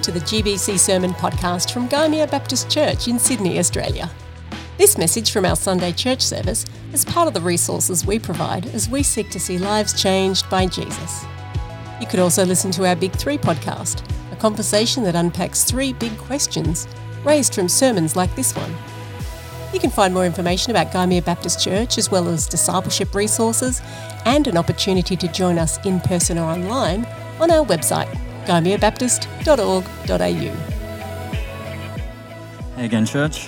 to the GBC Sermon Podcast from Gymea Baptist Church in Sydney, Australia. This message from our Sunday church service is part of the resources we provide as we seek to see lives changed by Jesus. You could also listen to our Big Three podcast, a conversation that unpacks three big questions raised from sermons like this one. You can find more information about Gymea Baptist Church, as well as discipleship resources and an opportunity to join us in person or online on our website, gymeabaptist.org.au. Hey again, church.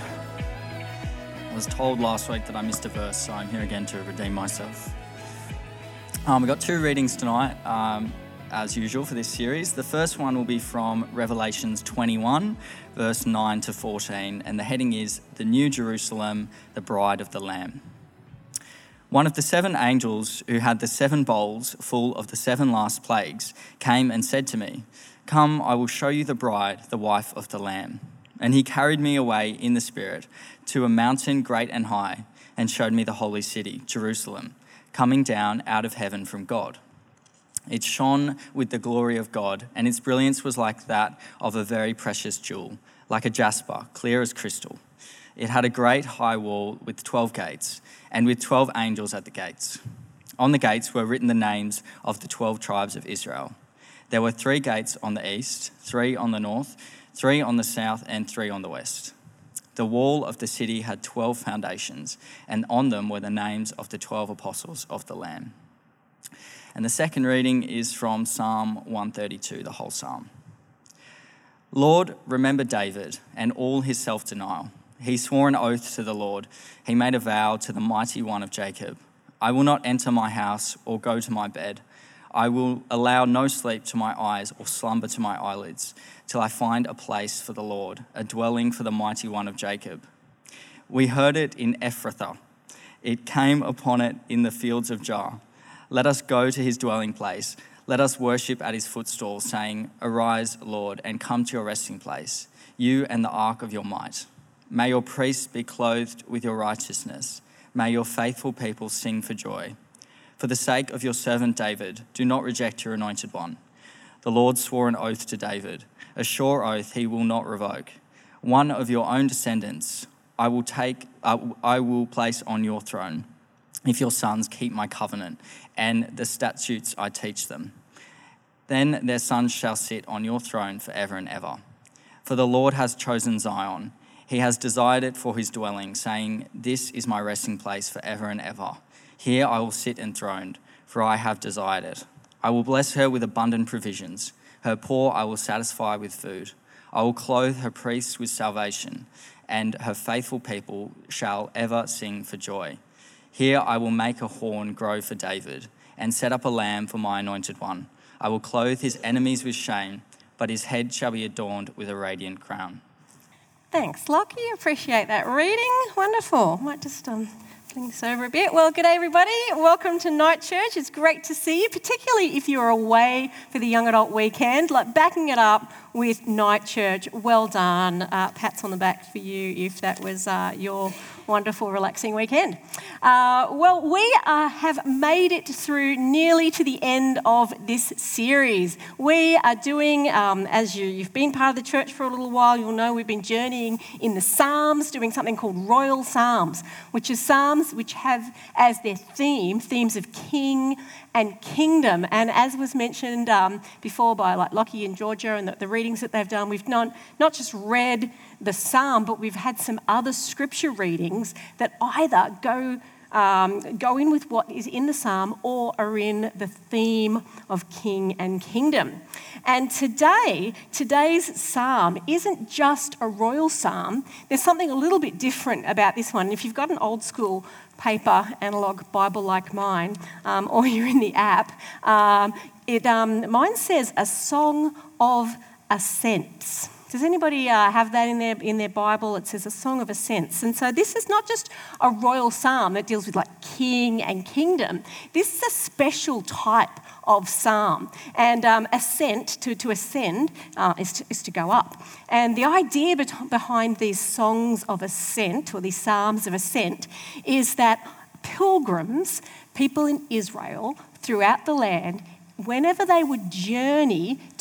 I was told last week that I missed a verse, so I'm here again to redeem myself. We've got two readings tonight, as usual for this series. The first one will be from Revelations 21, verse 9 to 14, and the heading is The New Jerusalem, the Bride of the Lamb. One of the seven angels who had the seven bowls full of the seven last plagues came and said to me, "Come, I will show you the bride, the wife of the Lamb." And he carried me away in the Spirit to a mountain great and high, and showed me the holy city, Jerusalem, coming down out of heaven from God. It shone with the glory of God, and its brilliance was like that of a very precious jewel, like a jasper, clear as crystal. It had a great high wall with 12 gates, and with 12 angels at the gates. On the gates were written the names of the 12 tribes of Israel. There were 3 gates on the east, 3 on the north, 3 on the south, and 3 on the west. The wall of the city had 12 foundations, and on them were the names of the 12 apostles of the Lamb. And the second reading is from Psalm 132, the whole psalm. Lord, remember David and all his self-denial. He swore an oath to the Lord. He made a vow to the mighty one of Jacob. I will not enter my house or go to my bed. I will allow no sleep to my eyes or slumber to my eyelids, till I find a place for the Lord, a dwelling for the mighty one of Jacob. We heard it in Ephrathah. It came upon it in the fields of Jah. Let us go to his dwelling place. Let us worship at his footstool, saying, "Arise, Lord, and come to your resting place, you and the ark of your might. May your priests be clothed with your righteousness. May your faithful people sing for joy. For the sake of your servant David, do not reject your anointed one." The Lord swore an oath to David, a sure oath he will not revoke. One of your own descendants I will place on your throne, if your sons keep my covenant and the statutes I teach them. Then their sons shall sit on your throne forever and ever. For the Lord has chosen Zion. He has desired it for his dwelling, saying, "This is my resting place forever and ever. Here I will sit enthroned, for I have desired it. I will bless her with abundant provisions. Her poor I will satisfy with food. I will clothe her priests with salvation, and her faithful people shall ever sing for joy. Here I will make a horn grow for David, and set up a lamb for my anointed one. I will clothe his enemies with shame, but his head shall be adorned with a radiant crown." Thanks, Lockie. Appreciate that reading. Wonderful. Might just fling this over a bit. Well, g'day everybody. Welcome to Night Church. It's great to see you, particularly if you're away for the young adult weekend. Like backing it up with Night Church. Well done. Pats on the back for you if that was your wonderful, relaxing weekend. We have made it through nearly to the end of this series. We are doing, as you've been part of the church for a little while, you'll know we've been journeying in the Psalms, doing something called Royal Psalms, which is Psalms which have as their themes of king and kingdom. And as was mentioned before by like Lockie and Georgia and the readings that they've done, we've not just read the psalm, but we've had some other scripture readings that either go in with what is in the psalm or are in the theme of king and kingdom. And today's psalm isn't just a royal psalm. There's something a little bit different about this one. If you've got an old school paper analog Bible like mine, or you're in the app, mine says a song of ascents. Does anybody have that in their Bible? It says a song of ascents. And so this is not just a royal psalm that deals with like king and kingdom. This is a special type of psalm. And ascent, to ascend, is to go up. And the idea behind these songs of ascent, or these psalms of ascent, is that pilgrims, people in Israel throughout the land, whenever they would journey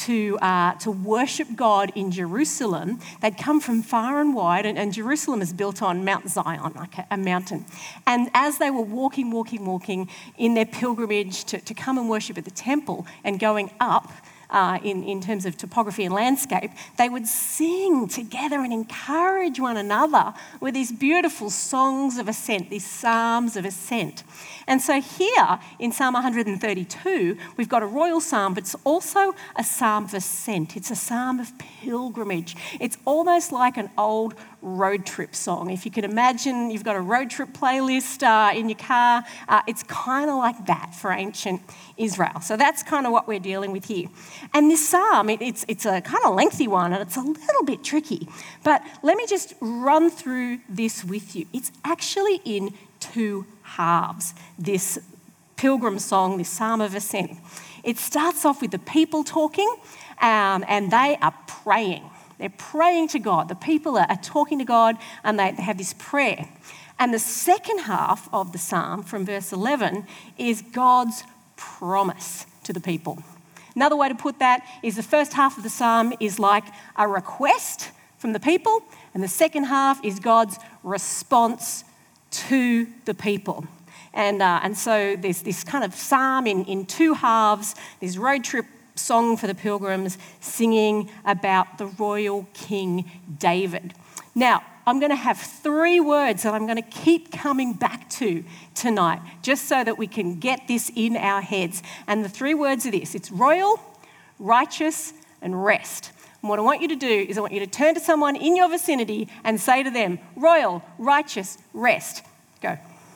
to worship God in Jerusalem. They'd come from far and wide, and Jerusalem is built on Mount Zion, like a mountain. And as they were walking in their pilgrimage to come and worship at the temple and going up, in terms of topography and landscape, they would sing together and encourage one another with these beautiful songs of ascent, these psalms of ascent. And so here in Psalm 132, we've got a royal psalm, but it's also a psalm of ascent. It's a psalm of pilgrimage. It's almost like an old road trip song. If you can imagine, you've got a road trip playlist in your car. It's kind of like that for ancient Israel. So that's kind of what we're dealing with here. And this psalm, it's a kind of lengthy one, and it's a little bit tricky. But let me just run through this with you. It's actually in two halves, this pilgrim song, this psalm of ascent. It starts off with the people talking, and they are praying. They're praying to God. The people are talking to God, and they have this prayer. And the second half of the psalm, from verse 11, is God's promise to the people. Another way to put that is the first half of the psalm is like a request from the people, and the second half is God's response to the people. And so there's this kind of psalm in two halves, this road trip song for the pilgrims singing about the royal King David. Now, I'm going to have three words that I'm going to keep coming back to tonight, just so that we can get this in our heads. And the three words are this: it's royal, righteous, and rest. And what I want you to do is I want you to turn to someone in your vicinity and say to them, royal, righteous, rest. Go.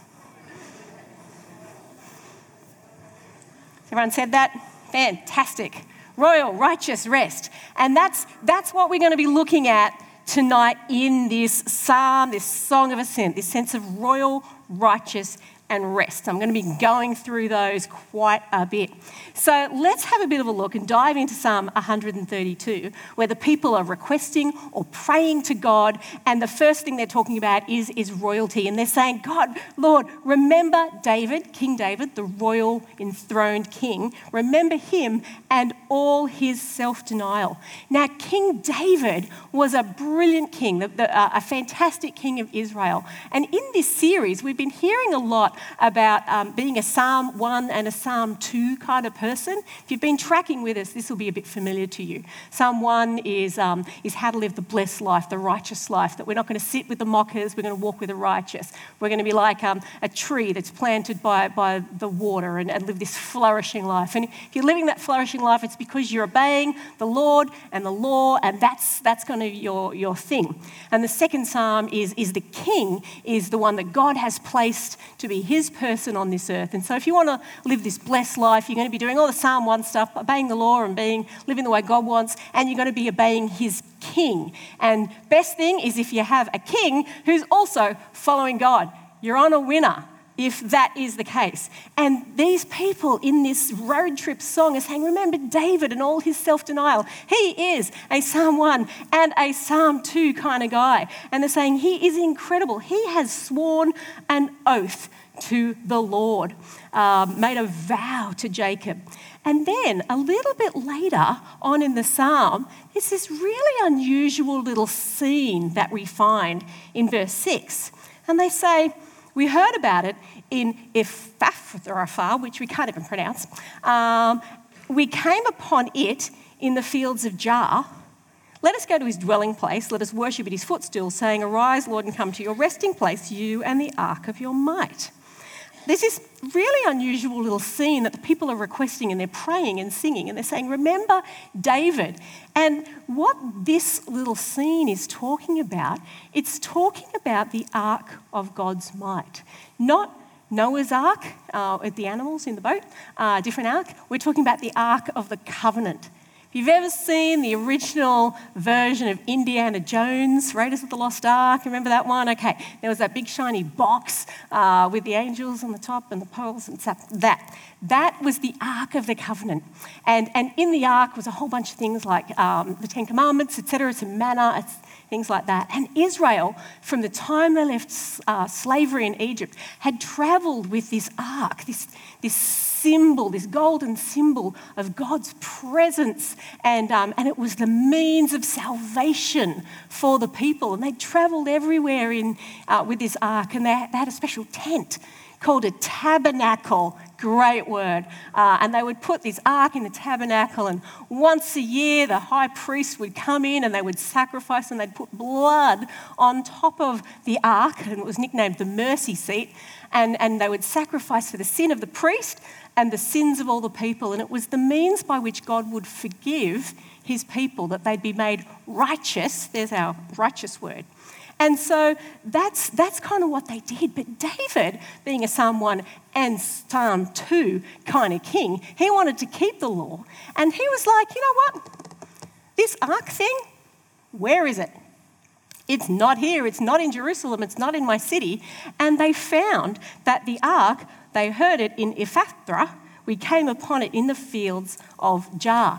Everyone said that? Fantastic. Royal, righteous, rest. And that's what we're going to be looking at tonight in this psalm, this song of ascent, this sense of royal, righteous, and rest. I'm going to be going through those quite a bit. So let's have a bit of a look and dive into Psalm 132, where the people are requesting or praying to God, and the first thing they're talking about is royalty. And they're saying, God, Lord, remember David, King David, the royal enthroned king. Remember him and all his self-denial. Now, King David was a brilliant king, a fantastic king of Israel. And in this series, we've been hearing a lot about being a Psalm 1 and a Psalm 2 kind of person. If you've been tracking with us, this will be a bit familiar to you. Psalm 1 is how to live the blessed life, the righteous life, that we're not going to sit with the mockers, we're going to walk with the righteous. We're going to be like a tree that's planted by the water and live this flourishing life. And if you're living that flourishing life, it's because you're obeying the Lord and the law, and that's kind of your thing. And the second psalm is the king, is the one that God has placed to be his person on this earth. And so if you want to live this blessed life, you're going to be doing all the Psalm 1 stuff, obeying the law and living the way God wants, and you're going to be obeying his king. And best thing is if you have a king who's also following God. You're on a winner if that is the case. And these people in this road trip song are saying, remember David and all his self-denial. He is a Psalm 1 and a Psalm 2 kind of guy. And they're saying he is incredible. He has sworn an oath to the Lord, made a vow to Jacob. And then a little bit later on in the psalm, there's this really unusual little scene that we find in verse 6. And they say, we heard about it in Ephrathah, which we can't even pronounce. We came upon it in the fields of Jah. Let us go to his dwelling place. Let us worship at his footstool, saying, arise, Lord, and come to your resting place, you and the ark of your might. There's this really unusual little scene that the people are requesting, and they're praying and singing, and they're saying, remember David. And what this little scene is talking about, it's talking about the ark of God's might. Not Noah's ark with the animals in the boat, different ark. We're talking about the ark of the covenant. If you've ever seen the original version of Indiana Jones, Raiders of the Lost Ark, remember that one? Okay, there was that big shiny box with the angels on the top and the poles and stuff. That was the Ark of the Covenant. And in the Ark was a whole bunch of things like the Ten Commandments, etc., some manna, things like that. And Israel, from the time they left slavery in Egypt, had travelled with this Ark, this symbol, this golden symbol of God's presence, and it was the means of salvation for the people. And they travelled everywhere with this ark, and they had a special tent called a tabernacle. Great word. And they would put this ark in the tabernacle, and once a year the high priest would come in and they would sacrifice, and they'd put blood on top of the ark, and it was nicknamed the mercy seat, and they would sacrifice for the sin of the priest and the sins of all the people. And it was the means by which God would forgive his people, that they'd be made righteous. There's our righteous word. And so that's kind of what they did. But David, being a Psalm 1 and Psalm 2 kind of king, he wanted to keep the law. And he was like, you know what? This ark thing, where is it? It's not here. It's not in Jerusalem. It's not in my city. And they found that the ark, they heard it in Ephathra. We came upon it in the fields of Jah.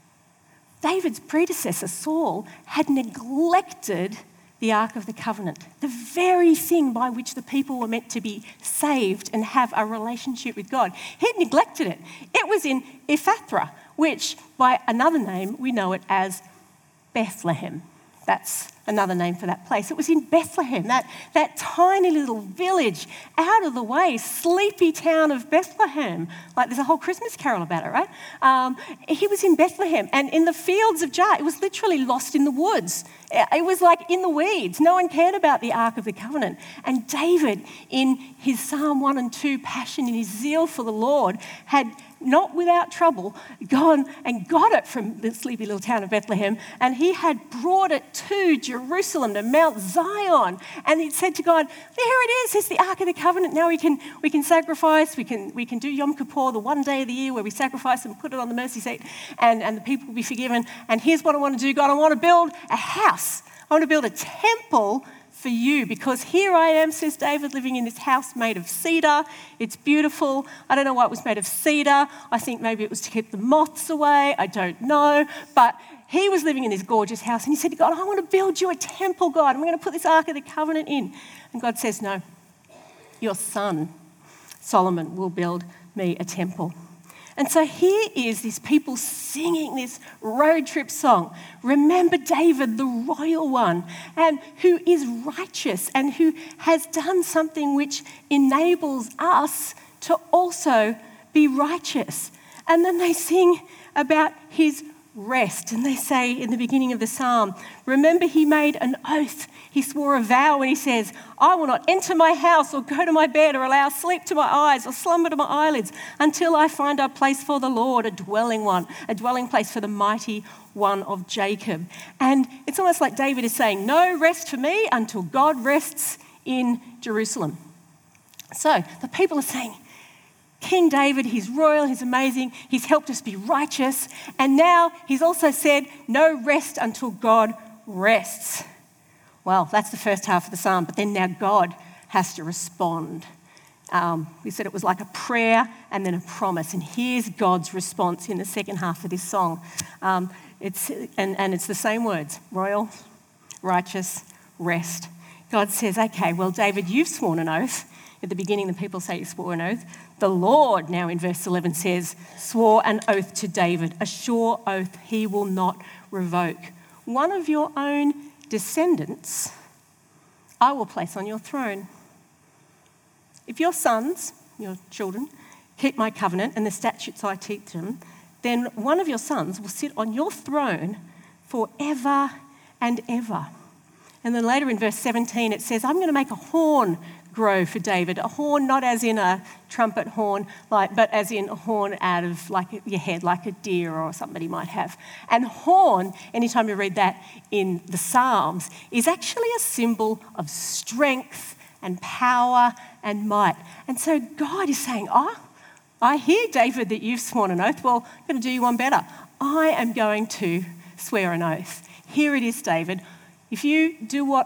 David's predecessor, Saul, had neglected the Ark of the Covenant, the very thing by which the people were meant to be saved and have a relationship with God. He'd neglected it. It was in Ephathra, which by another name we know it as Bethlehem. That's another name for that place. It was in Bethlehem, that tiny little village, out of the way, sleepy town of Bethlehem. Like there's a whole Christmas carol about it, right? He was in Bethlehem, and in the fields of Jah, it was literally lost in the woods. It was like in the weeds. No one cared about the Ark of the Covenant. And David, in his Psalm 1 and 2 passion, in his zeal for the Lord, had not without trouble gone and got it from the sleepy little town of Bethlehem, and he had brought it to Jerusalem, to Mount Zion, and he said to God, there it is, it's the Ark of the Covenant. Now we can sacrifice, we can do Yom Kippur, the one day of the year where we sacrifice and put it on the mercy seat, and the people will be forgiven. And here's what I want to do, God, I want to build a house. I want to build a temple for you, because here I am, says David, living in this house made of cedar. It's beautiful. I don't know why it was made of cedar. I think maybe it was to keep the moths away. I don't know. But he was living in this gorgeous house, and he said to God, I want to build you a temple, God. I'm going to put this Ark of the Covenant in. And God says, no, your son, Solomon, will build me a temple. And so here is this people singing this road trip song. Remember David, the royal one, and who is righteous and who has done something which enables us to also be righteous. And then they sing about his rest. And they say in the beginning of the psalm, remember he made an oath. He swore a vow when he says, I will not enter my house or go to my bed or allow sleep to my eyes or slumber to my eyelids until I find a place for the Lord, a dwelling place for the mighty one of Jacob. And it's almost like David is saying, no rest for me until God rests in Jerusalem. So the people are saying, King David, he's royal, he's amazing, he's helped us be righteous, and now he's also said, no rest until God rests. Well, that's the first half of the psalm, but then now God has to respond. We said it was like a prayer and then a promise, and here's God's response in the second half of this song. It's the same words, royal, righteous, rest. God says, okay, well, David, you've sworn an oath. At the beginning, the people say you swore an oath. The Lord, now in verse 11, says, swore an oath to David, a sure oath he will not revoke. One of your own descendants I will place on your throne. If your sons, your children, keep my covenant and the statutes I teach them, then one of your sons will sit on your throne forever and ever. And then later in verse 17 it says, I'm going to make a horn grow for David. A horn not as in a trumpet horn, but as in a horn out of like your head, like a deer or somebody might have. And horn, anytime you read that in the Psalms, is actually a symbol of strength and power and might. And so God is saying, I hear, David, that you've sworn an oath. Well, I'm going to do you one better. I am going to swear an oath. Here it is, David. If you do what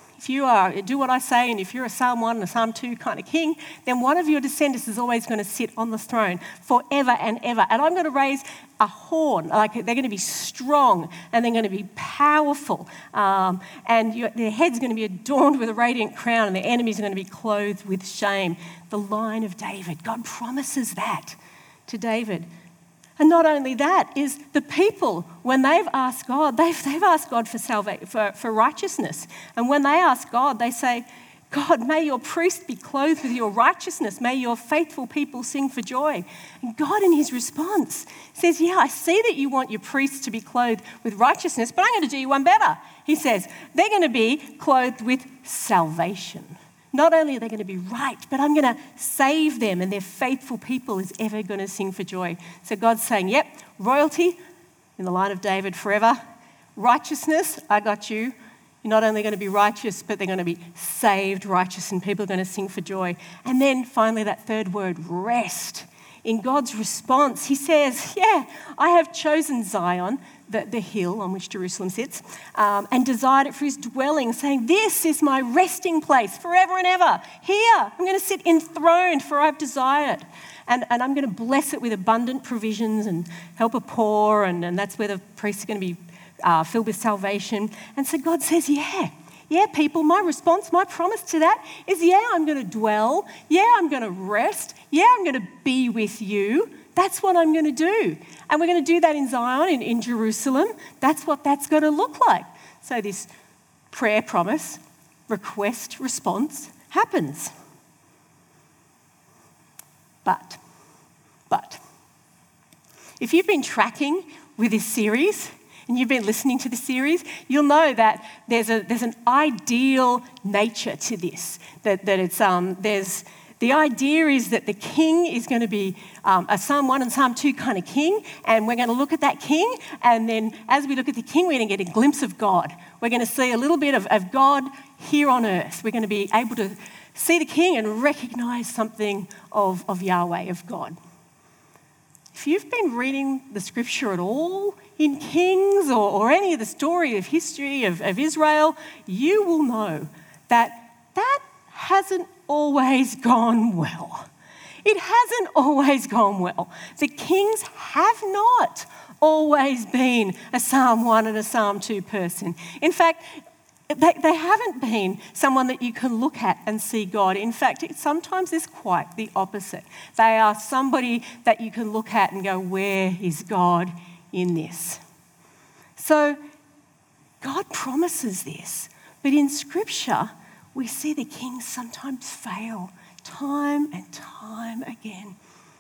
I say, and if you're a Psalm 1 and a Psalm 2 kind of king, then one of your descendants is always going to sit on the throne forever and ever. And I'm going to raise a horn, like they're going to be strong and they're going to be powerful. And their head's going to be adorned with a radiant crown, and their enemies are going to be clothed with shame. The line of David. God promises that. to David. And not only that, is the people, when they've asked God, they've asked God for righteousness. And when they ask God, they say, God, may your priests be clothed with your righteousness. May your faithful people sing for joy. And God, in his response, says, yeah, I see that you want your priests to be clothed with righteousness, but I'm going to do you one better. He says, they're going to be clothed with salvation. Not only are they going to be right, but I'm going to save them, and their faithful people is ever going to sing for joy. So God's saying, yep, royalty in the line of David forever. Righteousness, I got you. You're not only going to be righteous, but they're going to be saved righteous, and people are going to sing for joy. And then finally that third word, rest. In God's response, he says, yeah, I have chosen Zion, the hill on which Jerusalem sits, and desired it for his dwelling, saying, this is my resting place forever and ever. Here, I'm going to sit enthroned, for I've desired. And I'm going to bless it with abundant provisions and help a poor, and that's where the priests are going to be filled with salvation. And so God says, yeah, people, my response, my promise to that is, yeah, I'm going to dwell. Yeah, I'm going to rest. Yeah, I'm going to be with you. That's what I'm going to do. And we're going to do that in Zion, in Jerusalem. That's what that's going to look like. So this prayer, promise, request, response happens. But, if you've been tracking with this series, and you've been listening to the series, you'll know that there's an ideal nature to this. That it's the idea is that the king is going to be a Psalm 1 and Psalm 2 kind of king, and we're going to look at that king, and then as we look at the king, we're going to get a glimpse of God. We're going to see a little bit of God here on earth. We're going to be able to see the king and recognize something of Yahweh, of God. If you've been reading the scripture at all in Kings or any of the story of history of Israel, you will know that hasn't always gone well. It hasn't always gone well. The kings have not always been a Psalm 1 and a Psalm 2 person. In fact, they haven't been someone that you can look at and see God. In fact, sometimes it's quite the opposite. They are somebody that you can look at and go, where is God in this? So God promises this, but in Scripture, we see the kings sometimes fail time and time again,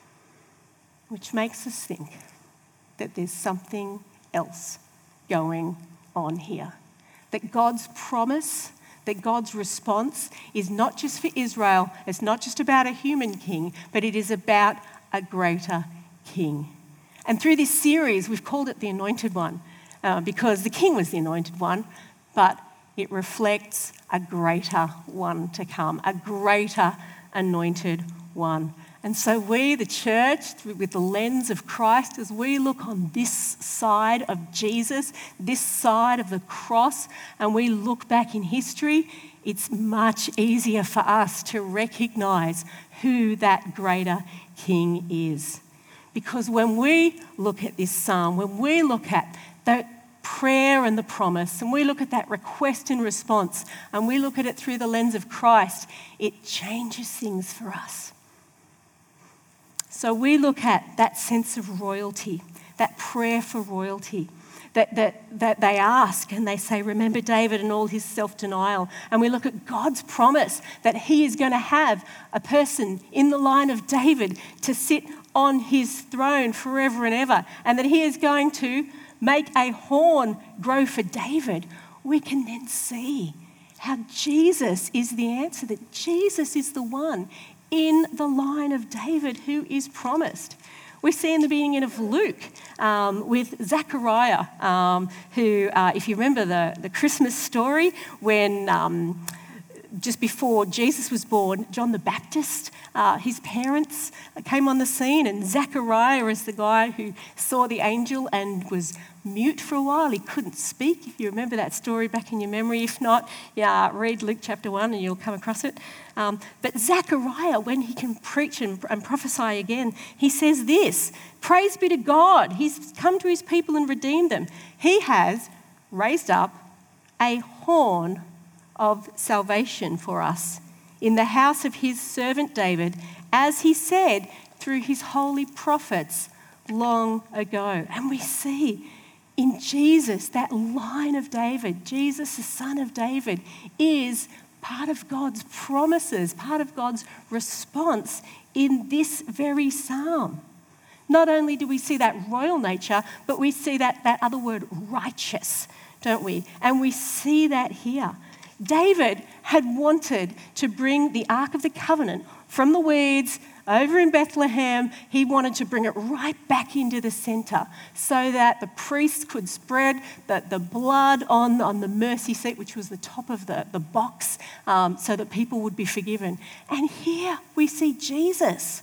which makes us think that there's something else going on here. That God's promise, that God's response is not just for Israel, it's not just about a human king, but it is about a greater king. And through this series, we've called it the Anointed One, because the king was the Anointed One, but it reflects a greater one to come, a greater Anointed One. And so we, the church, with the lens of Christ, as we look on this side of Jesus, this side of the cross, and we look back in history, it's much easier for us to recognize who that greater king is. Because when we look at this psalm, when we look at the prayer and the promise, and we look at that request and response, and we look at it through the lens of Christ, it changes things for us. So we look at that sense of royalty, that prayer for royalty, that they ask and they say, remember David and all his self-denial. And we look at God's promise that he is going to have a person in the line of David to sit on his throne forever and ever, and that he is going to make a horn grow for David. We can then see how Jesus is the answer, that Jesus is the one in the line of David who is promised. We see in the beginning of Luke with Zechariah, who, if you remember the Christmas story, when just before Jesus was born, John the Baptist, his parents came on the scene, and Zechariah is the guy who saw the angel and was mute for a while. He couldn't speak, if you remember that story back in your memory. If not, read Luke chapter 1 and you'll come across it. But Zechariah, when he can preach and prophesy again, he says this, praise be to God, he's come to his people and redeemed them. He has raised up a horn of salvation for us in the house of his servant David, as he said, through his holy prophets long ago. And we see in Jesus, that line of David, Jesus, the son of David, is part of God's promises, part of God's response in this very psalm. Not only do we see that royal nature, but we see that other word, righteous, don't we? And we see that here. David had wanted to bring the Ark of the Covenant from the weeds over in Bethlehem. He wanted to bring it right back into the centre so that the priests could spread the blood on the mercy seat, which was the top of the box, so that people would be forgiven. And here we see Jesus,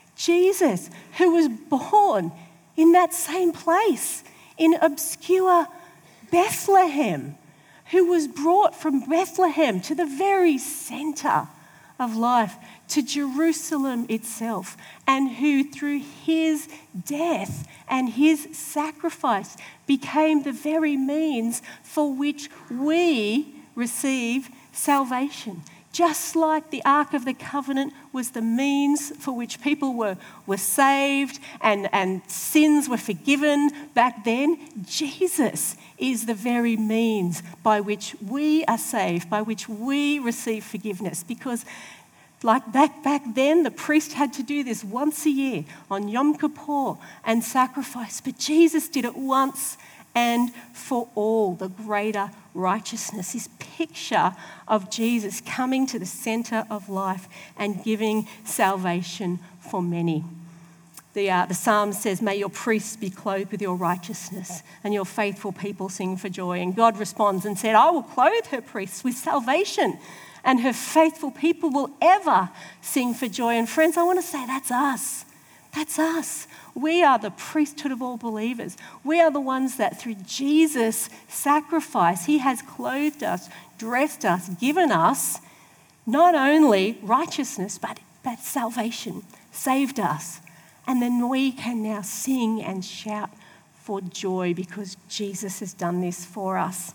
who was born in that same place, in obscure Bethlehem, who was brought from Bethlehem to the very centre of life, to Jerusalem itself, and who through his death and his sacrifice became the very means for which we receive salvation. Just like the Ark of the Covenant was the means for which people were saved and sins were forgiven back then, Jesus is the very means by which we are saved, by which we receive forgiveness. Because like back then, the priest had to do this once a year on Yom Kippur and sacrifice. But Jesus did it once and for all, the greater righteousness. This picture of Jesus coming to the centre of life and giving salvation for many. The psalm says, "May your priests be clothed with your righteousness and your faithful people sing for joy." And God responds and said, "I will clothe her priests with salvation, and her faithful people will ever sing for joy." And friends, I want to say that's us. That's us. We are the priesthood of all believers. We are the ones that through Jesus' sacrifice, he has clothed us, dressed us, given us not only righteousness, but salvation, saved us. And then we can now sing and shout for joy because Jesus has done this for us.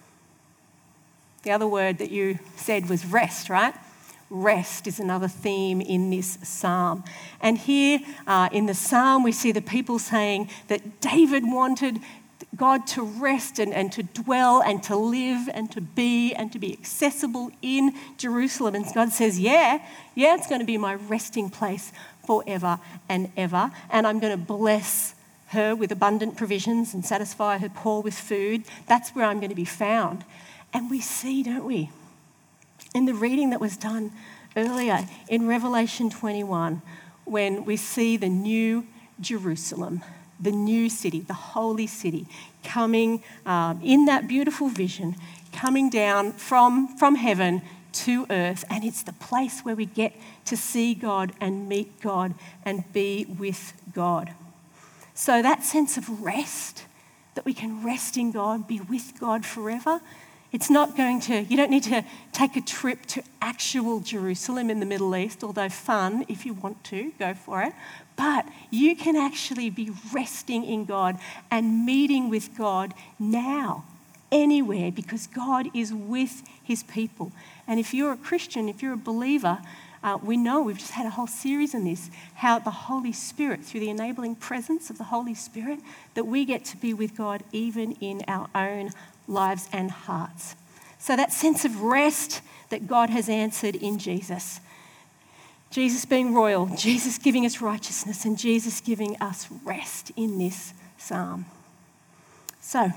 The other word that you said was rest, right? Rest is another theme in this psalm. And here in the psalm, we see the people saying that David wanted God to rest and to dwell and to live and to be accessible in Jerusalem. And God says, yeah, it's going to be my resting place forever and ever. And I'm going to bless her with abundant provisions and satisfy her poor with food. That's where I'm going to be found. And we see, don't we, in the reading that was done earlier in Revelation 21, when we see the new Jerusalem, the new city, the holy city, coming in that beautiful vision, coming down from heaven to earth. And it's the place where we get to see God and meet God and be with God. So that sense of rest, that we can rest in God, be with God forever, it's not going to, you don't need to take a trip to actual Jerusalem in the Middle East, although fun if you want to, go for it. But you can actually be resting in God and meeting with God now, anywhere, because God is with his people. And if you're a Christian, if you're a believer, we know, we've just had a whole series on this, how the Holy Spirit, through the enabling presence of the Holy Spirit, that we get to be with God even in our own lives and hearts. So that sense of rest that God has answered in Jesus. Jesus being royal, Jesus giving us righteousness, and Jesus giving us rest in this psalm. So,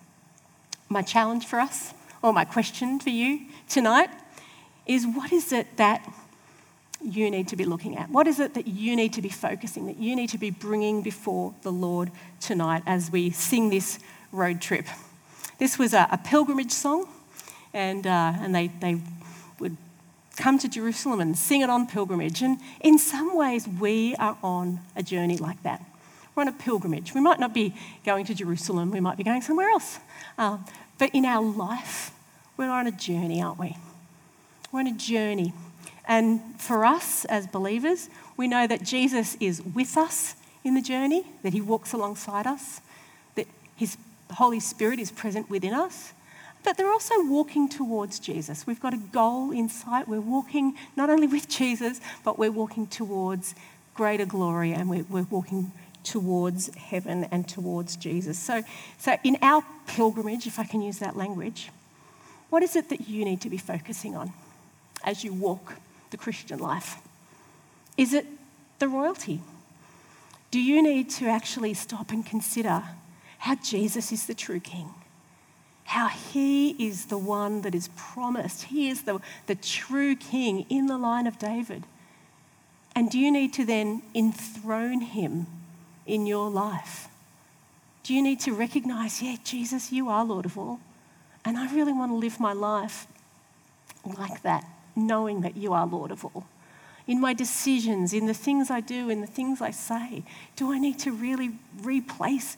my challenge for us, or my question for you tonight, is what is it that you need to be looking at? What is it that you need to be focusing, that you need to be bringing before the Lord tonight as we sing this road trip? This was a pilgrimage song, and they would come to Jerusalem and sing it on pilgrimage. And in some ways, we are on a journey like that. We're on a pilgrimage. We might not be going to Jerusalem. We might be going somewhere else. But in our life, we're on a journey, aren't we? We're on a journey. And for us as believers, we know that Jesus is with us in the journey, that he walks alongside us, that his Holy Spirit is present within us, but they're also walking towards Jesus. We've got a goal in sight. We're walking not only with Jesus, but we're walking towards greater glory, and we're walking towards heaven and towards Jesus. So in our pilgrimage, if I can use that language, what is it that you need to be focusing on as you walk the Christian life? Is it the royalty? Do you need to actually stop and consider how Jesus is the true King? How he is the one that is promised. He is the true King in the line of David. And do you need to then enthrone him in your life? Do you need to recognize, yeah, Jesus, you are Lord of all, and I really want to live my life like that, knowing that you are Lord of all. In my decisions, in the things I do, in the things I say, do I need to really replace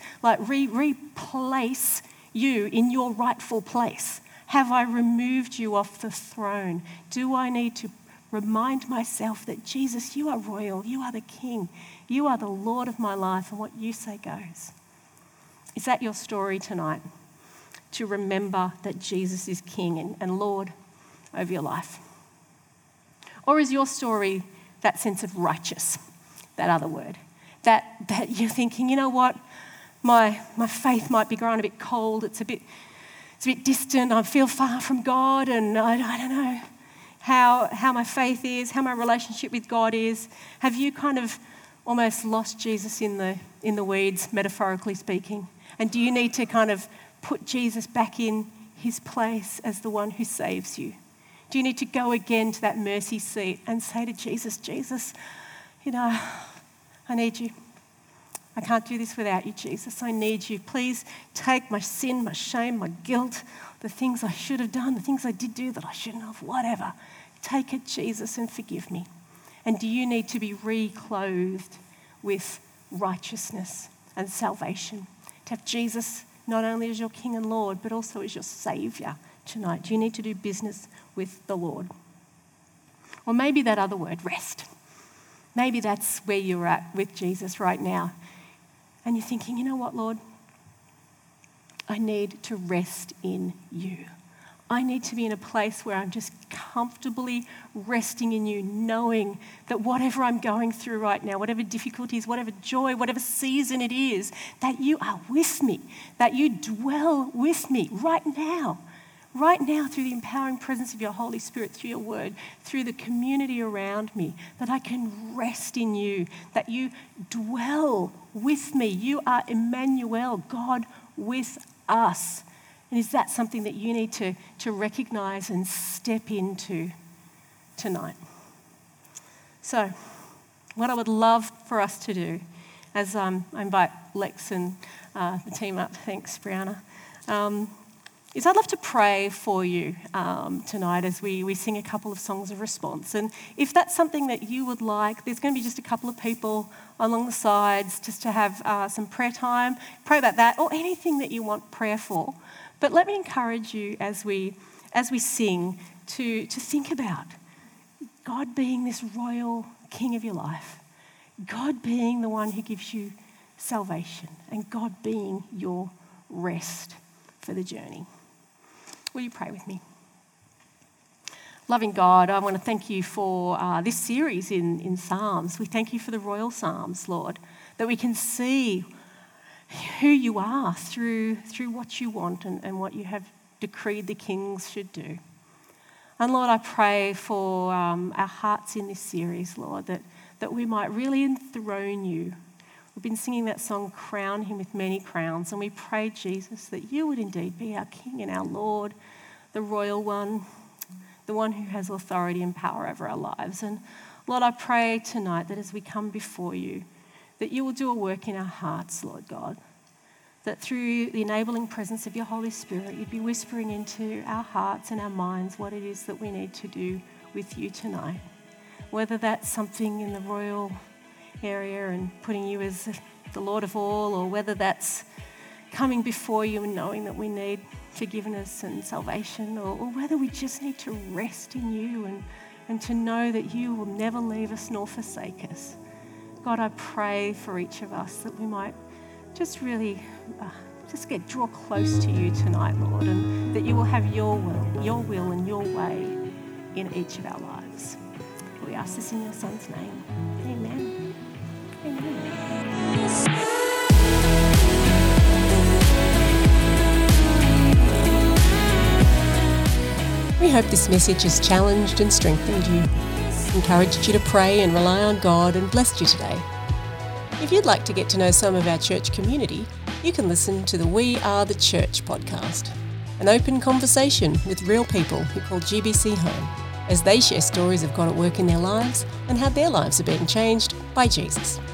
you in your rightful place? Have I removed you off the throne? Do I need to remind myself that Jesus, you are royal, you are the King, you are the Lord of my life, and what you say goes? Is that your story tonight? To remember that Jesus is King and Lord over your life? Or is your story that sense of righteous, that other word, that you're thinking, you know what, my faith might be growing a bit cold, it's a bit distant, I feel far from God, and I don't know how my faith is, how my relationship with God is. Have you kind of almost lost Jesus in the weeds, metaphorically speaking? And do you need to kind of put Jesus back in his place as the one who saves you? Do you need to go again to that mercy seat and say to Jesus, Jesus, I need you. I can't do this without you, Jesus. I need you. Please take my sin, my shame, my guilt, the things I should have done, the things I did do that I shouldn't have, whatever. Take it, Jesus, and forgive me. And do you need to be reclothed with righteousness and salvation? To have Jesus not only as your King and Lord, but also as your Saviour tonight. Do you need to do business with the Lord? Or maybe that other word, rest. Maybe that's where you're at with Jesus right now. And you're thinking, you know what, Lord? I need to rest in you. I need to be in a place where I'm just comfortably resting in you, knowing that whatever I'm going through right now, whatever difficulties, whatever joy, whatever season it is, that you are with me, that you dwell with me right now through the empowering presence of your Holy Spirit, through your word, through the community around me, that I can rest in you, that you dwell with me. You are Emmanuel, God with us. And is that something that you need to recognize and step into tonight? So, what I would love for us to do, as I invite Lex and the team up, thanks Brianna, is I'd love to pray for you tonight as we sing a couple of songs of response. And if that's something that you would like, there's going to be just a couple of people along the sides just to have some prayer time. Pray about that, or anything that you want prayer for. But let me encourage you as we sing to think about God being this royal King of your life, God being the one who gives you salvation, and God being your rest for the journey. Will you pray with me? Loving God, I want to thank you for this series in Psalms. We thank you for the royal Psalms, Lord, that we can see who you are through what you want and what you have decreed the kings should do. And Lord, I pray for our hearts in this series, Lord, that we might really enthrone you. We've been singing that song, Crown Him with Many Crowns, and we pray, Jesus, that you would indeed be our King and our Lord, the royal one, the one who has authority and power over our lives. And Lord, I pray tonight that as we come before you, that you will do a work in our hearts, Lord God, that through the enabling presence of your Holy Spirit, you'd be whispering into our hearts and our minds what it is that we need to do with you tonight. Whether that's something in the royal area and putting you as the Lord of all, or whether that's coming before you and knowing that we need forgiveness and salvation, or whether we just need to rest in you and to know that you will never leave us nor forsake us. God, I pray for each of us that we might just really draw close to you tonight, Lord, and that you will have your will and your way in each of our lives. We ask this in your Son's name. Amen. We hope this message has challenged and strengthened you, encouraged you to pray and rely on God, and blessed you today. If you'd like to get to know some of our church community, you can listen to the We Are the Church podcast, an open conversation with real people who call GBC home, as they share stories of God at work in their lives and how their lives are being changed by Jesus.